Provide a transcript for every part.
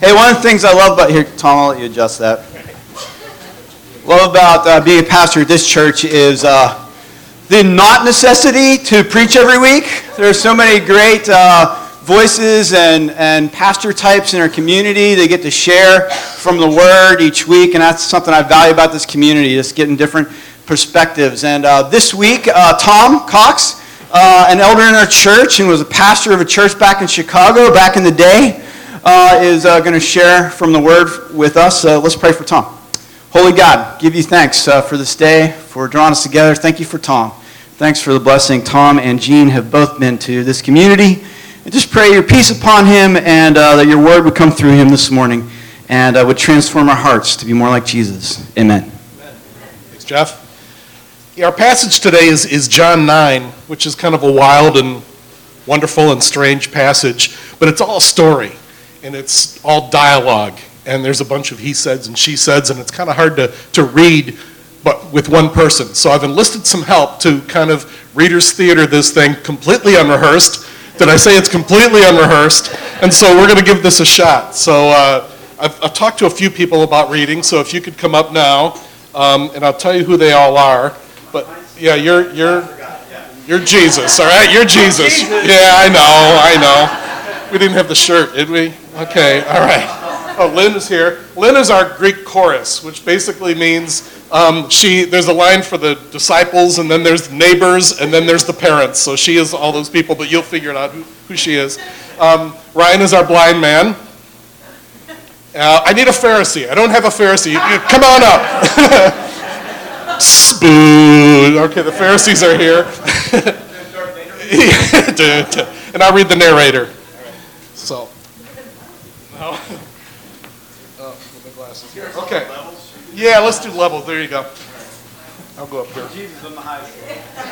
Hey, one of the things I love about here, Tom, I'll let you adjust that. Love about being a pastor at this church is the not necessity to preach every week. There are so many great voices and pastor types in our community. They get to share from the Word each week, and that's something I value about this community, just getting different perspectives. And this week, Tom Cox, an elder in our church and was a pastor of a church back in Chicago back in the day, is going to share from the Word with us. Let's pray for Tom. Holy God, give you thanks for this day, for drawing us together. Thank you for Tom. Thanks for the blessing Tom and Jean have both been to this community. And just pray your peace upon him and that your word would come through him this morning and would transform our hearts to be more like Jesus. Amen. Thanks, Jeff. Yeah, our passage today is John 9, which is kind of a wild and wonderful and strange passage, but it's all story, and it's all dialogue. And there's a bunch of he saids and she saids, and it's kind of hard to read but with one person. So I've enlisted some help to kind of Reader's Theater this thing completely unrehearsed. Did I say it's completely unrehearsed? And so we're going to give this a shot. So I've talked to a few people about reading, so if you could come up now, and I'll tell you who they all are. But yeah, you're Jesus, all right? You're Jesus. Yeah, I know. We didn't have the shirt, did we? Okay, all right. Oh, Lynn is here. Lynn is our Greek chorus, which basically means there's a line for the disciples, and then there's the neighbors, and then there's the parents. So she is all those people, but you'll figure it out who she is. Ryan is our blind man. I need a Pharisee. I don't have a Pharisee. Come on up. Boo. Okay, the Pharisees are here. And I'll read the narrator. So. No. Okay. Yeah, let's do levels. There you go. I'll go up here. Jesus on the high school.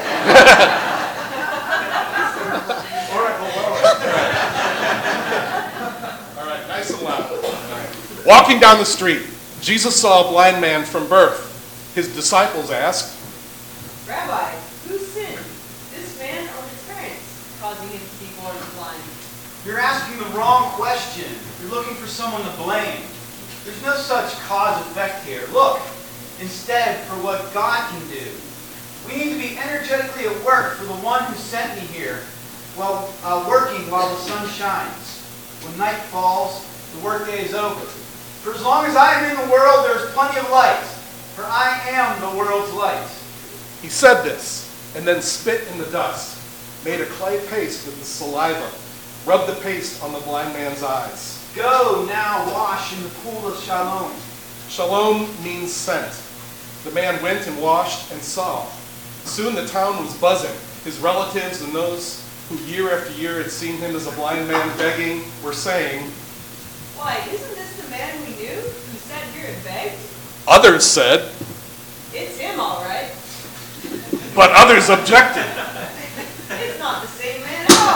All right, nice and loud. Walking down the street, Jesus saw a blind man from birth. His disciples asked, Rabbi, who sinned, this man or his parents, causing him to be born blind? You're asking the wrong question. You're looking for someone to blame. There's no such cause-effect here. Look, instead, for what God can do. We need to be energetically at work for the one who sent me here, while working while the sun shines. When night falls, the workday is over. For as long as I am in the world, there is plenty of light, for I am the world's light. He said this, and then spit in the dust, made a clay paste with the saliva, rubbed the paste on the blind man's eyes. Go now wash in the pool of Shalom. Shalom means sent. The man went and washed and saw. Soon the town was buzzing. His relatives and those who year after year had seen him as a blind man begging were saying, Why, isn't this the man we knew who sat here and begged? Others said, It's him, all right. but others objected. It's not the same man at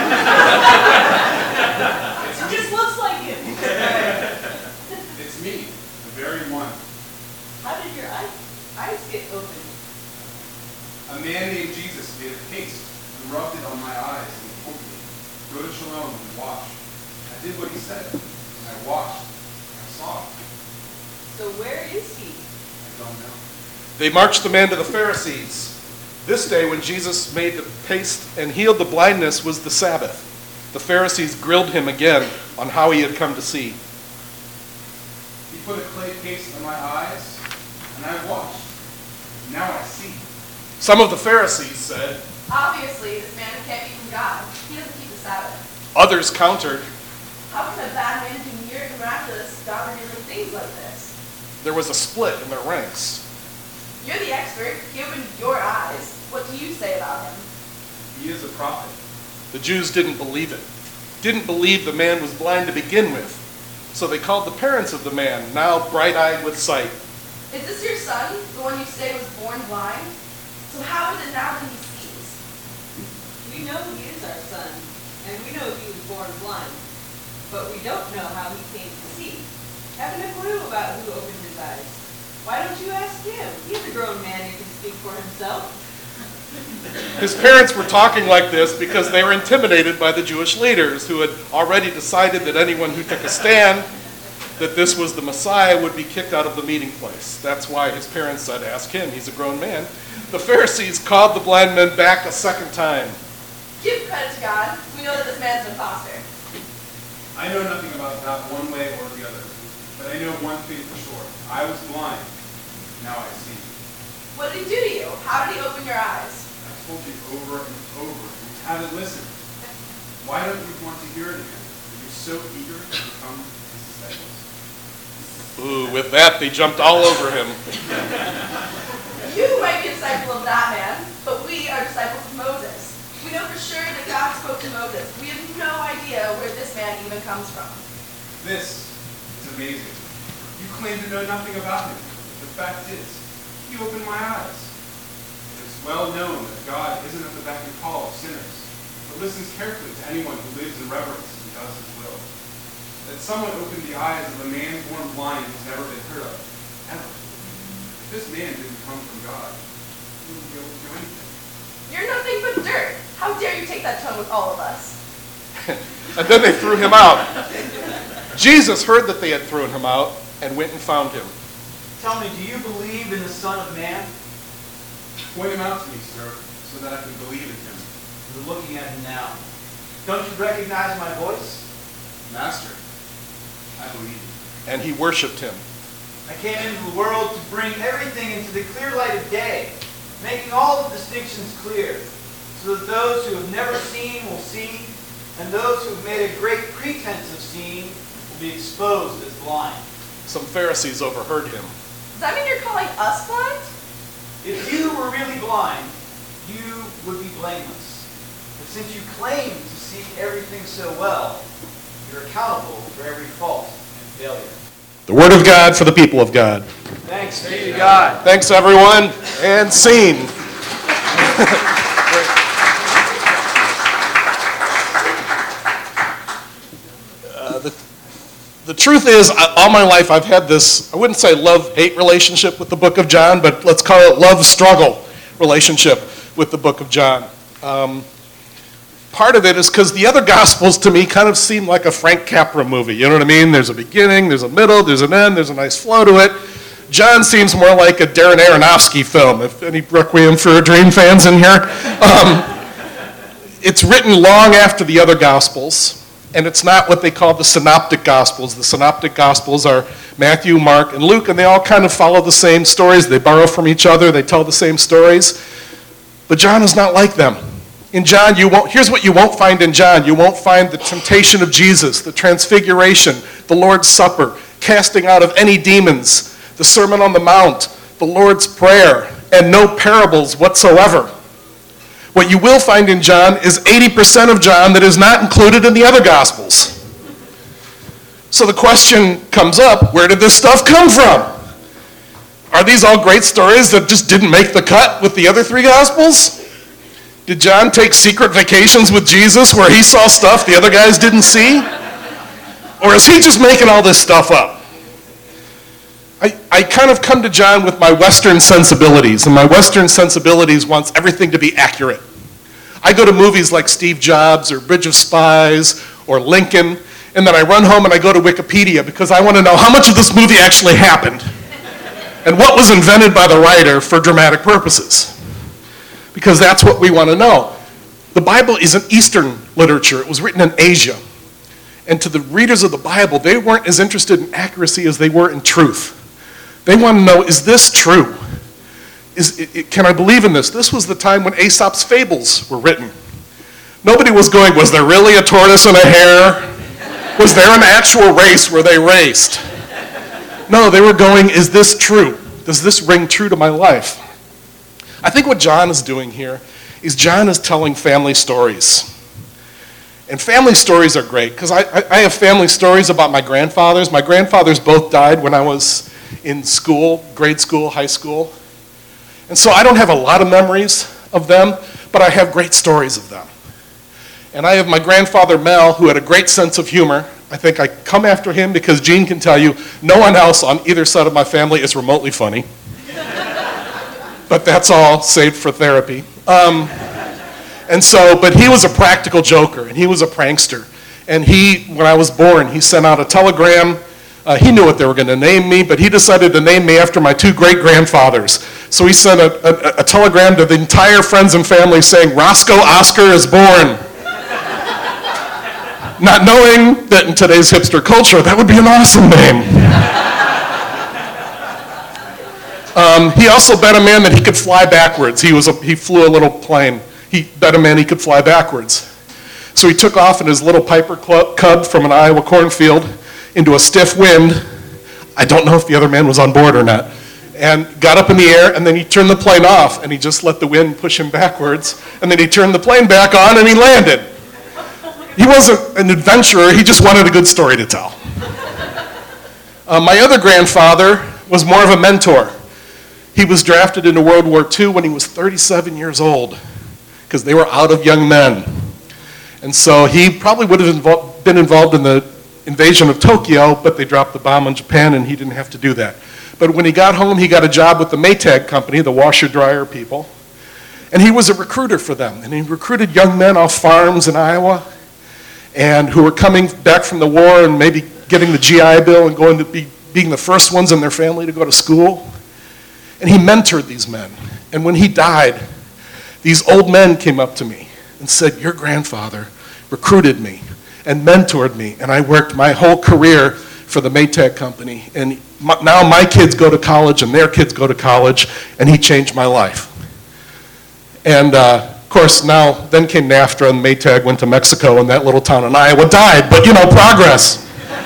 all. It just looks like him. It's me, the very one. How did your eyes get opened? A man named Jesus made a paste and rubbed it on my eyes and told me, Go to Shalom and wash. I did what he said. I washed. I saw. So where is he? I don't know. They marched the man to the Pharisees. This day when Jesus made the paste and healed the blindness was the Sabbath. The Pharisees grilled him again on how he had come to see. He put a clay paste on my eyes, and I washed. Now I see. Some of the Pharisees said, Obviously, this man can't be from God. He doesn't keep the Sabbath. others countered, How can a bad man do miraculous, God-revealing things like this? there was a split in their ranks. You're the expert. He opened your eyes. What do you say about him? He is a prophet. The Jews didn't believe it. Didn't believe the man was blind to begin with. So they called the parents of the man, now bright-eyed with sight. Is this your son, the one you say was born blind? So how is it now that he sees? We know he is our son, and we know he was born blind. But we don't know how he came to see. Haven't a clue about who opened his eyes. Why don't you ask him? He's a grown man who can speak for himself. His parents were talking like this because they were intimidated by the Jewish leaders who had already decided that anyone who took a stand that this was the Messiah would be kicked out of the meeting place. That's why his parents said, ask him, he's a grown man. The Pharisees called the blind men back a second time. Give credit to God. We know that this man's an imposter. I know nothing about that one way or the other, but I know one thing for sure. I was blind, now I see. What did he do to you? How did he open your eyes? I told you over and over, and you haven't listened. Why don't you want to hear it again? You're so eager to become his disciples. Ooh, with that, they jumped all over him. You might be a disciple of that man, but we are disciples of Moses. We know for sure that God spoke to Moses. We have no idea where this man even comes from. This is amazing. You claim to know nothing about him. The fact is, he opened my eyes. It is well known that God isn't at the beck and call of sinners, but listens carefully to anyone who lives in reverence and does his will. That someone opened the eyes of a man born blind has never been heard of, ever. If this man didn't come from God, he wouldn't be able to do anything. You're nothing but dirt. How dare you take that tone with all of us? And then they threw him out. Jesus heard that they had thrown him out and went and found him. Tell me, do you believe in the Son of Man? Point him out to me, sir, so that I can believe in him. You're looking at him now. Don't you recognize my voice? Master, I believe. And he worshipped him. I came into the world to bring everything into the clear light of day, making all the distinctions clear, so that those who have never seen will see, and those who have made a great pretense of seeing will be exposed as blind. Some Pharisees overheard him. Does that mean you're calling us blind? If you were really blind, you would be blameless. But since you claim to see everything so well, you're accountable for every fault and failure. The word of God for the people of God. Thanks be to God. Thanks, everyone. And scene. The truth is, all my life I've had this, I wouldn't say love-hate relationship with the book of John, but let's call it love-struggle relationship with the book of John. Part of it is because the other Gospels to me kind of seem like a Frank Capra movie. You know what I mean? There's a beginning, there's a middle, there's an end, there's a nice flow to it. John seems more like a Darren Aronofsky film, if any Requiem for a Dream fans in here. It's written long after the other Gospels. And it's not what they call the synoptic gospels. The synoptic gospels are Matthew, Mark, and Luke, and they all kind of follow the same stories. They borrow from each other. They tell the same stories. But John is not like them. In John, here's what you won't find in John. You won't find the temptation of Jesus, the transfiguration, the Lord's Supper, casting out of any demons, the Sermon on the Mount, the Lord's Prayer, and no parables whatsoever. What you will find in John is 80% of John that is not included in the other Gospels. So the question comes up, where did this stuff come from? Are these all great stories that just didn't make the cut with the other three Gospels? Did John take secret vacations with Jesus where he saw stuff the other guys didn't see? Or is he just making all this stuff up? I kind of come to John with my Western sensibilities, and my Western sensibilities wants everything to be accurate. I go to movies like Steve Jobs or Bridge of Spies or Lincoln, and then I run home and I go to Wikipedia because I want to know how much of this movie actually happened and what was invented by the writer for dramatic purposes. Because that's what we want to know. The Bible is an Eastern literature. It was written in Asia. And to the readers of the Bible, they weren't as interested in accuracy as they were in truth. They want to know, is this true? Can I believe in this? This was the time when Aesop's fables were written. Nobody was going, was there really a tortoise and a hare? Was there an actual race where they raced? No, they were going, is this true? Does this ring true to my life? I think what John is doing here is John is telling family stories. And family stories are great, because I have family stories about my grandfathers. My grandfathers both died when I was in school, grade school, high school. And so I don't have a lot of memories of them, but I have great stories of them. And I have my grandfather Mel, who had a great sense of humor. I think I come after him because Gene can tell you no one else on either side of my family is remotely funny. But that's all saved for therapy. But he was a practical joker, and he was a prankster. And when I was born, he sent out a telegram He knew what they were going to name me, but he decided to name me after my 2 great-grandfathers. So he sent a telegram to the entire friends and family saying, Roscoe Oscar is born. Not knowing that in today's hipster culture, that would be an awesome name. He also bet a man that he could fly backwards. He flew a little plane. He bet a man he could fly backwards. So he took off in his little Piper Cub from an Iowa cornfield into a stiff wind. I don't know if the other man was on board or not. And got up in the air, and then he turned the plane off, and he just let the wind push him backwards. And then he turned the plane back on, and he landed. He wasn't an adventurer. He just wanted a good story to tell. My other grandfather was more of a mentor. He was drafted into World War II when he was 37 years old because they were out of young men. And so he probably would have been involved in the invasion of Tokyo, but they dropped the bomb on Japan and he didn't have to do that. But when he got home, he got a job with the Maytag company, the washer-dryer people. And he was a recruiter for them. And he recruited young men off farms in Iowa and who were coming back from the war and maybe getting the GI Bill and going to being the first ones in their family to go to school. And he mentored these men. And when he died, these old men came up to me and said, your grandfather recruited me and mentored me, and I worked my whole career for the Maytag company. And now my kids go to college and their kids go to college, and he changed my life. And of course, then came NAFTA, and Maytag went to Mexico, and that little town in Iowa died, but progress.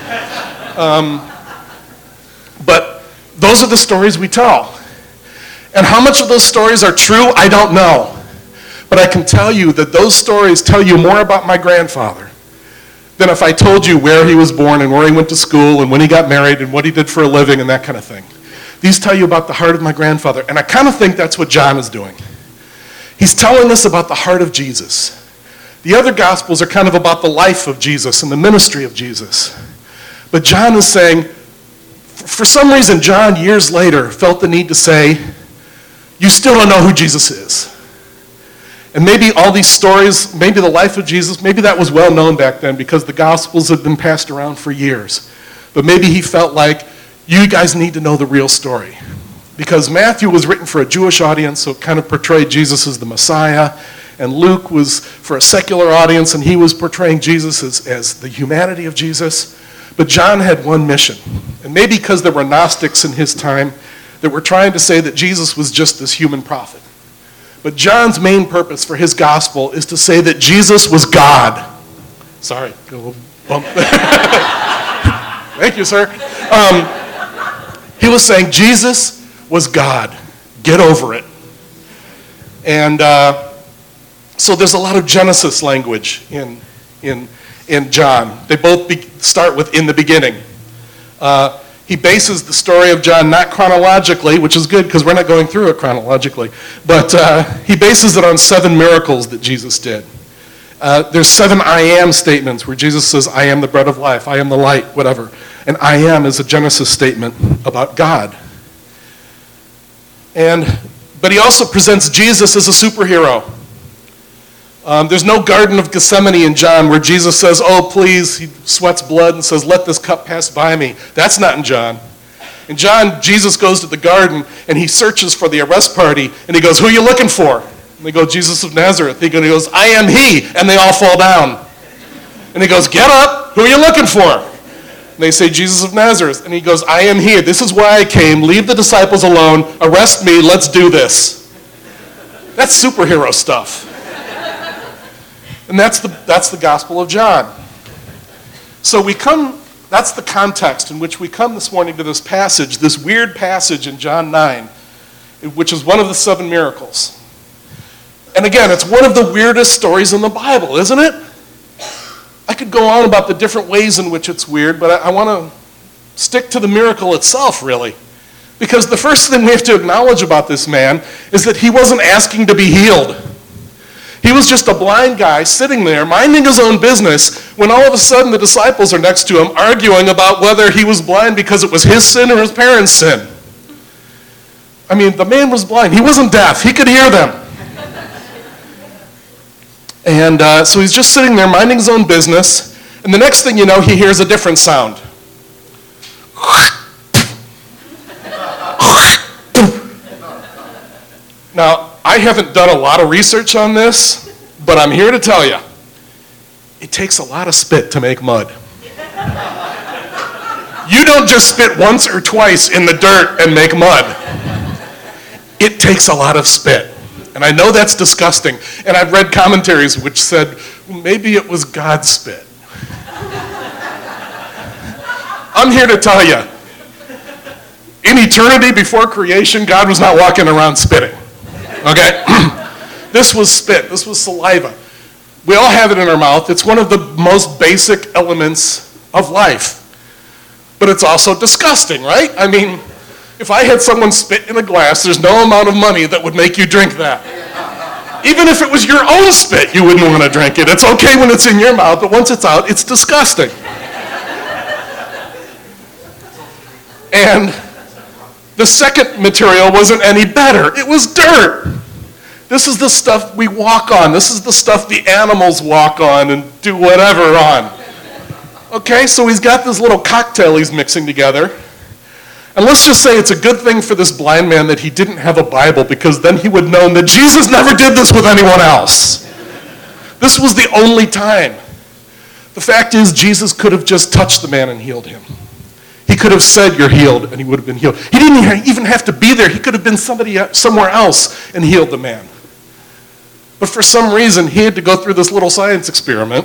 But those are the stories we tell. And how much of those stories are true, I don't know. But I can tell you that those stories tell you more about my grandfather than if I told you where he was born and where he went to school and when he got married and what he did for a living and that kind of thing. These tell you about the heart of my grandfather. And I kind of think that's what John is doing. He's telling us about the heart of Jesus. The other Gospels are kind of about the life of Jesus and the ministry of Jesus. But John is saying, for some reason, John, years later, felt the need to say, you still don't know who Jesus is. And maybe all these stories, maybe the life of Jesus, maybe that was well known back then because the Gospels had been passed around for years. But maybe he felt like, you guys need to know the real story. Because Matthew was written for a Jewish audience, so it kind of portrayed Jesus as the Messiah. And Luke was for a secular audience, and he was portraying Jesus as the humanity of Jesus. But John had one mission. And maybe because there were Gnostics in his time that were trying to say that Jesus was just this human prophet. But John's main purpose for his gospel is to say that Jesus was God. Sorry, a little bump. Thank you, sir. He was saying Jesus was God. Get over it. And so there's a lot of Genesis language in John. They both start with in the beginning. He bases the story of John not chronologically, which is good because we're not going through it chronologically, but he bases it on 7 miracles that Jesus did. There's 7 I am statements where Jesus says, I am the bread of life, I am the light, whatever. And I am is a Genesis statement about God. But he also presents Jesus as a superhero. There's no Garden of Gethsemane in John where Jesus says, oh, please, he sweats blood and says, let this cup pass by me. That's not in John. In John, Jesus goes to the garden and he searches for the arrest party and he goes, who are you looking for? And they go, Jesus of Nazareth. He goes, I am he. And they all fall down. And he goes, get up. Who are you looking for? And they say, Jesus of Nazareth. And he goes, I am he. This is why I came. Leave the disciples alone. Arrest me. Let's do this. That's superhero stuff. And that's the Gospel of John. So that's the context in which we come this morning to this passage, this weird passage in John 9, which is one of the 7 miracles. And again, it's one of the weirdest stories in the Bible, isn't it? I could go on about the different ways in which it's weird, but I want to stick to the miracle itself, really. Because the first thing we have to acknowledge about this man is that he wasn't asking to be healed. He was just a blind guy sitting there minding his own business when all of a sudden the disciples are next to him arguing about whether he was blind because it was his sin or his parents' sin. I mean, the man was blind. He wasn't deaf. He could hear them. And so he's just sitting there minding his own business, and the next thing you know, he hears a different sound. Now, I haven't done a lot of research on this, but I'm here to tell you, it takes a lot of spit to make mud. You don't just spit once or twice in the dirt and make mud. It takes a lot of spit. And I know that's disgusting. And I've read commentaries which said, well, maybe it was God's spit. I'm here to tell you, in eternity before creation, God was not walking around spitting. Okay? This was spit. This was saliva. We all have it in our mouth. It's one of the most basic elements of life. But it's also disgusting, right? I mean, if I had someone spit in a glass, there's no amount of money that would make you drink that. Even if it was your own spit, you wouldn't want to drink it. It's okay when it's in your mouth, but once it's out, it's disgusting. And the second material wasn't any better. It was dirt. This is the stuff we walk on. This is the stuff the animals walk on and do whatever on. Okay, so he's got this little cocktail he's mixing together. And let's just say it's a good thing for this blind man that he didn't have a Bible, because then he would know that Jesus never did this with anyone else. This was the only time. The fact is, Jesus could have just touched the man and healed him. He could have said, "You're healed," and he would have been healed. He didn't even have to be there. He could have been somewhere else and healed the man. But for some reason, he had to go through this little science experiment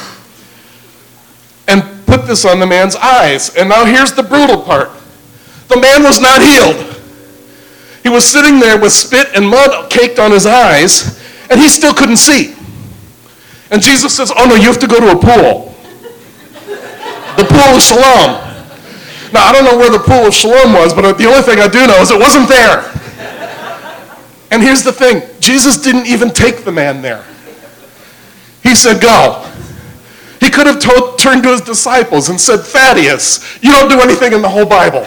and put this on the man's eyes. And now here's the brutal part. The man was not healed. He was sitting there with spit and mud caked on his eyes, and he still couldn't see. And Jesus says, "Oh no, you have to go to a pool. The pool of Siloam." Now, I don't know where the pool of Siloam was, but the only thing I do know is it wasn't there. And here's the thing. Jesus didn't even take the man there. He said, "Go." He could have turned to his disciples and said, "Thaddeus, you don't do anything in the whole Bible.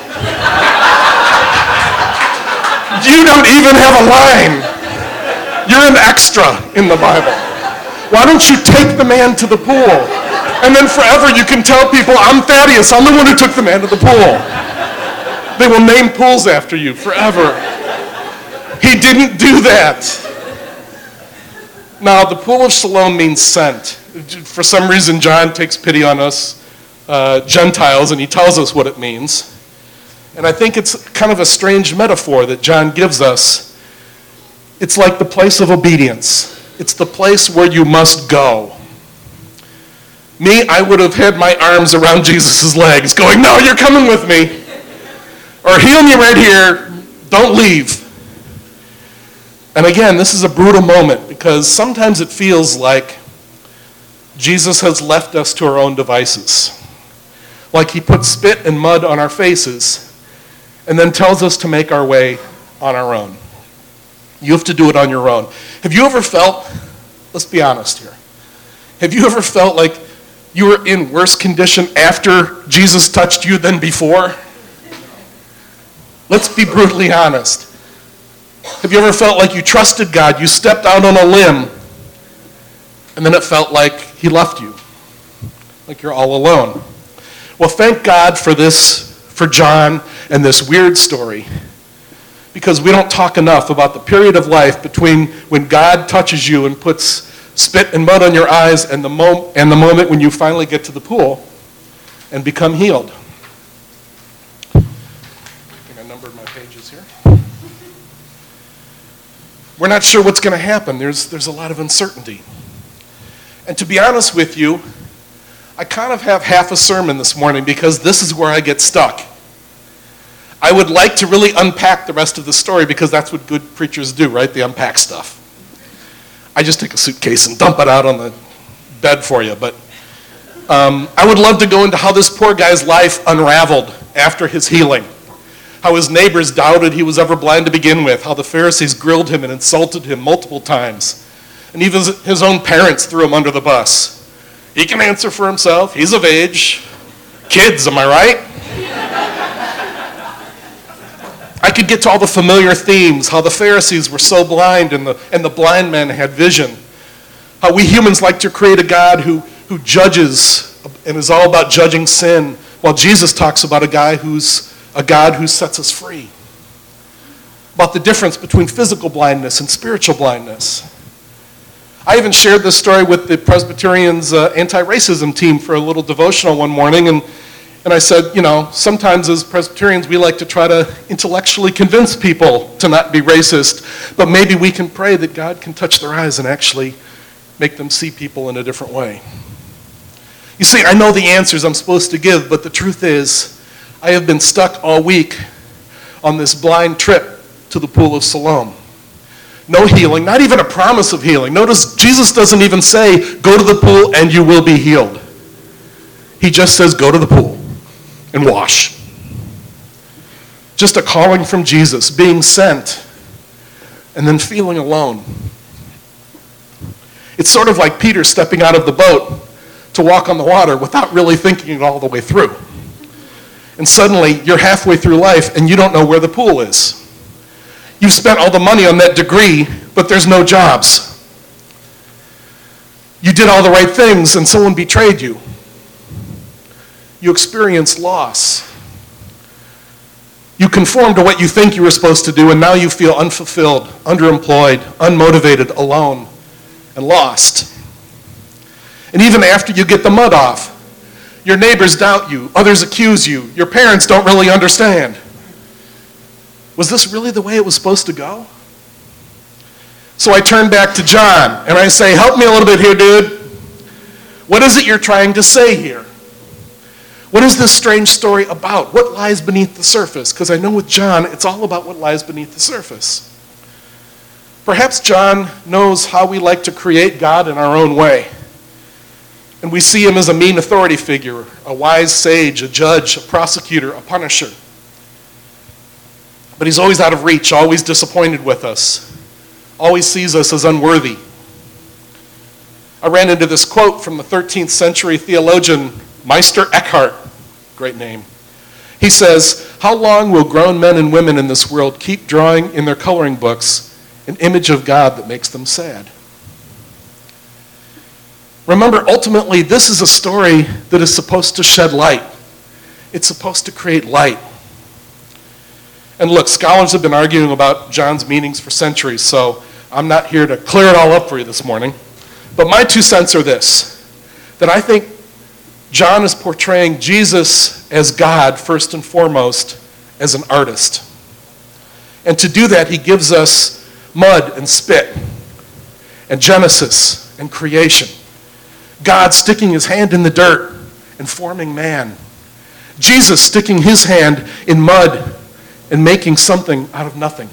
You don't even have a line. You're an extra in the Bible. Why don't you take the man to the pool? And then forever you can tell people, 'I'm Thaddeus, I'm the one who took the man to the pool.' They will name pools after you forever." He didn't do that. Now, the pool of Siloam means sent. For some reason, John takes pity on us Gentiles, and he tells us what it means. And I think it's kind of a strange metaphor that John gives us. It's like the place of obedience. It's the place where you must go. Me, I would have had my arms around Jesus' legs, going, "No, you're coming with me. Or heal me right here. Don't leave." And again, this is a brutal moment, because sometimes it feels like Jesus has left us to our own devices. Like he put spit and mud on our faces and then tells us to make our way on our own. You have to do it on your own. Have you ever felt, let's be honest here, have you ever felt like you were in worse condition after Jesus touched you than before? Let's be brutally honest. Have you ever felt like you trusted God, you stepped out on a limb, and then it felt like he left you, like you're all alone? Well, thank God for this, for John and this weird story, because we don't talk enough about the period of life between when God touches you and puts spit and mud on your eyes and the moment when you finally get to the pool and become healed. I think I numbered my pages here. We're not sure what's going to happen. There's a lot of uncertainty. And to be honest with you, I kind of have half a sermon this morning, because this is where I get stuck. I would like to really unpack the rest of the story, because that's what good preachers do, right? They unpack stuff. I just take a suitcase and dump it out on the bed for you. But I would love to go into how this poor guy's life unraveled after his healing. How his neighbors doubted he was ever blind to begin with. How the Pharisees grilled him and insulted him multiple times. And even his own parents threw him under the bus. He can answer for himself. He's of age. Kids, am I right? I could get to all the familiar themes, how the Pharisees were so blind and the blind men had vision. How we humans like to create a God who judges and is all about judging sin, while Jesus talks about a God who sets us free. about the difference between physical blindness and spiritual blindness. I even shared this story with the Presbyterians' anti-racism team for a little devotional one morning, and I said, sometimes as Presbyterians we like to try to intellectually convince people to not be racist, but maybe we can pray that God can touch their eyes and actually make them see people in a different way. You see, I know the answers I'm supposed to give, but the truth is, I have been stuck all week on this blind trip to the Pool of Siloam. No healing, not even a promise of healing. Notice Jesus doesn't even say, go to the pool and you will be healed. He just says, go to the pool and wash. Just a calling from Jesus, being sent, and then feeling alone. It's sort of like Peter stepping out of the boat to walk on the water without really thinking it all the way through. And suddenly, you're halfway through life and you don't know where the pool is. You've spent all the money on that degree, but there's no jobs. You did all the right things and someone betrayed you. You experience loss. You conform to what you think you were supposed to do, and now you feel unfulfilled, underemployed, unmotivated, alone, and lost. And even after you get the mud off, your neighbors doubt you, others accuse you, your parents don't really understand. Was this really the way it was supposed to go? So I turn back to John and I say, help me a little bit here, dude. What is it you're trying to say here? What is this strange story about? What lies beneath the surface? Because I know with John, it's all about what lies beneath the surface. Perhaps John knows how we like to create God in our own way. And we see him as a mean authority figure, a wise sage, a judge, a prosecutor, a punisher. But he's always out of reach, always disappointed with us, always sees us as unworthy. I ran into this quote from the 13th century theologian Meister Eckhart, great name. He says, "How long will grown men and women in this world keep drawing in their coloring books an image of God that makes them sad?" Remember, ultimately, this is a story that is supposed to shed light. It's supposed to create light. And look, scholars have been arguing about John's meanings for centuries, so I'm not here to clear it all up for you this morning. But my 2 cents are this, that I think John is portraying Jesus as God, first and foremost, as an artist. And to do that, he gives us mud and spit, and Genesis and creation. God sticking his hand in the dirt and forming man. Jesus sticking his hand in mud and making something out of nothing.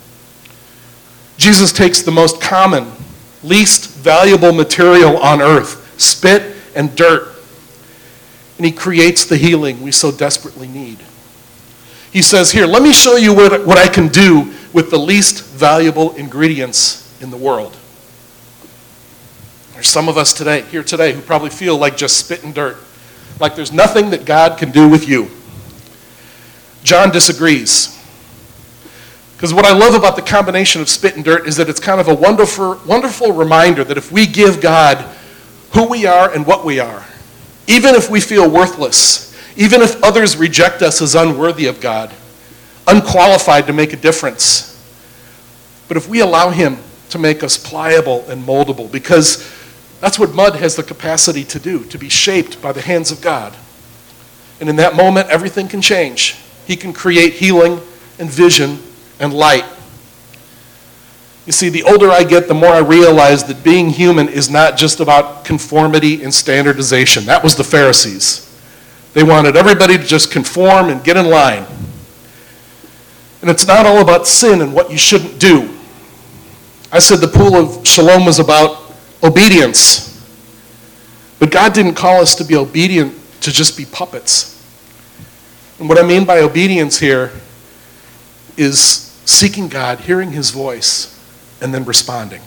Jesus takes the most common, least valuable material on earth, spit and dirt, and he creates the healing we so desperately need. He says, here, let me show you what I can do with the least valuable ingredients in the world. There's some of us here today who probably feel like just spit and dirt, like there's nothing that God can do with you. John disagrees. Because what I love about the combination of spit and dirt is that it's kind of a wonderful reminder that if we give God who we are and what we are, even if we feel worthless, even if others reject us as unworthy of God, unqualified to make a difference, but if we allow him to make us pliable and moldable, because that's what mud has the capacity to do, to be shaped by the hands of God. And in that moment, everything can change. He can create healing and vision and light. You see, the older I get, the more I realize that being human is not just about conformity and standardization. That was the Pharisees. They wanted everybody to just conform and get in line. And it's not all about sin and what you shouldn't do. I said the Pool of Siloam was about obedience. But God didn't call us to be obedient to just be puppets. And what I mean by obedience here is seeking God, hearing his voice, and then responding.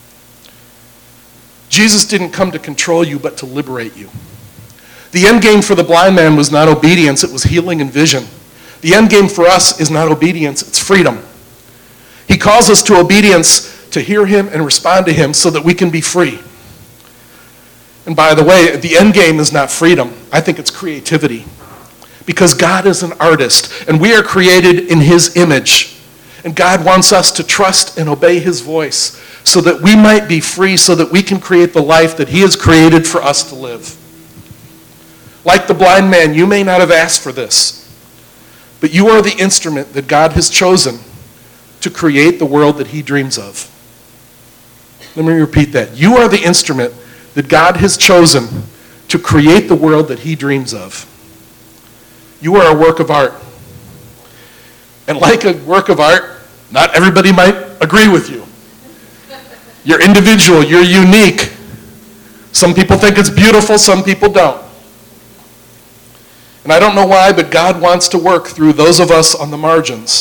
Jesus didn't come to control you, but to liberate you. The end game for the blind man was not obedience, it was healing and vision. The end game for us is not obedience, it's freedom. He calls us to obedience to hear him and respond to him so that we can be free. And by the way, the end game is not freedom. I think it's creativity. Because God is an artist, and we are created in his image. And God wants us to trust and obey his voice so that we might be free, so that we can create the life that he has created for us to live. Like the blind man, you may not have asked for this, but you are the instrument that God has chosen to create the world that he dreams of. Let me repeat that. You are the instrument that God has chosen to create the world that he dreams of. You are a work of art. And like a work of art, not everybody might agree with you. You're individual, you're unique. Some people think it's beautiful, some people don't. And I don't know why, but God wants to work through those of us on the margins.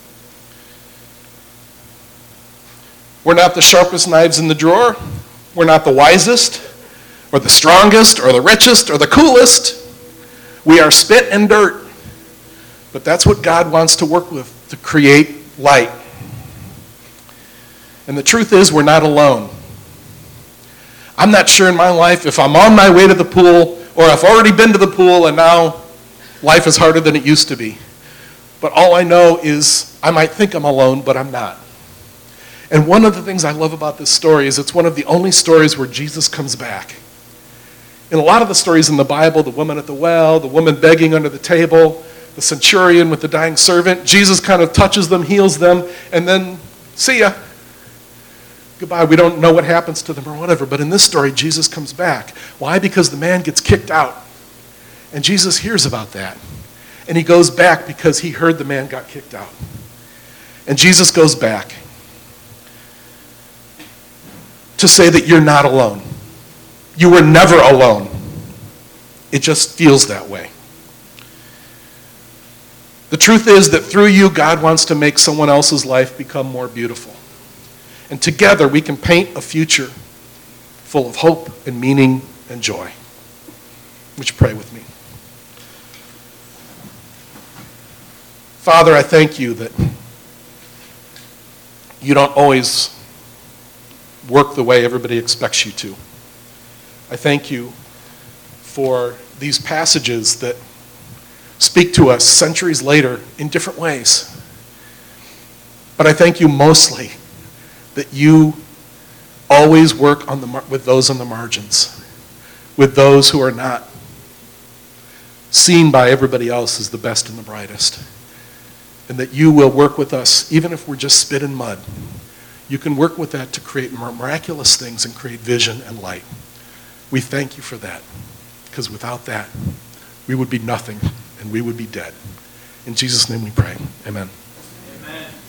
We're not the sharpest knives in the drawer. We're not the wisest, or the strongest, or the richest, or the coolest. We are spit and dirt. But that's what God wants to work with, to create light. And the truth is, we're not alone. I'm not sure in my life if I'm on my way to the pool, or I've already been to the pool and now life is harder than it used to be. But all I know is I might think I'm alone, but I'm not. And one of the things I love about this story is it's one of the only stories where Jesus comes back. In a lot of the stories in the Bible, the woman at the well, the woman begging under the table, the centurion with the dying servant, Jesus kind of touches them, heals them, and then, see ya. Goodbye. We don't know what happens to them or whatever. But in this story, Jesus comes back. Why? Because the man gets kicked out. And Jesus hears about that. And he goes back because he heard the man got kicked out. And Jesus goes back to say that you're not alone. You were never alone. It just feels that way. The truth is that through you, God wants to make someone else's life become more beautiful. And together we can paint a future full of hope and meaning and joy. Would you pray with me? Father, I thank you that you don't always work the way everybody expects you to. I thank you for these passages that speak to us centuries later in different ways. But I thank you mostly that you always work with those on the margins, with those who are not seen by everybody else as the best and the brightest, and that you will work with us even if we're just spit and mud. You can work with that to create miraculous things and create vision and light. We thank you for that, because without that, we would be nothing and we would be dead. In Jesus' name we pray. Amen. Amen.